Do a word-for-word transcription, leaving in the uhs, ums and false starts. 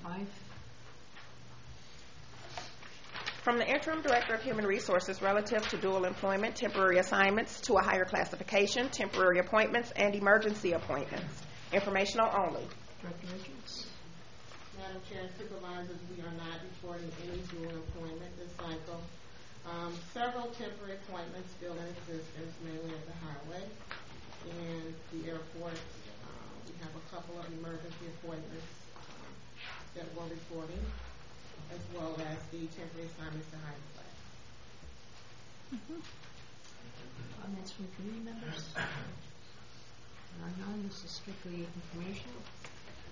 five. From the Interim Director of Human Resources relative to dual employment, temporary assignments to a higher classification, temporary appointments, and emergency appointments. Informational only. Director Richards. Madam Chair and Supervisors, we are not reporting any dual employment this cycle. Um, several temporary appointments still in existence, mainly at the highway and the airport. Uh, we have a couple of emergency appointments um, that we're reporting, as well as the temporary assignments to higher class. Mm-hmm. Comments from committee members? There are none. This is strictly informational.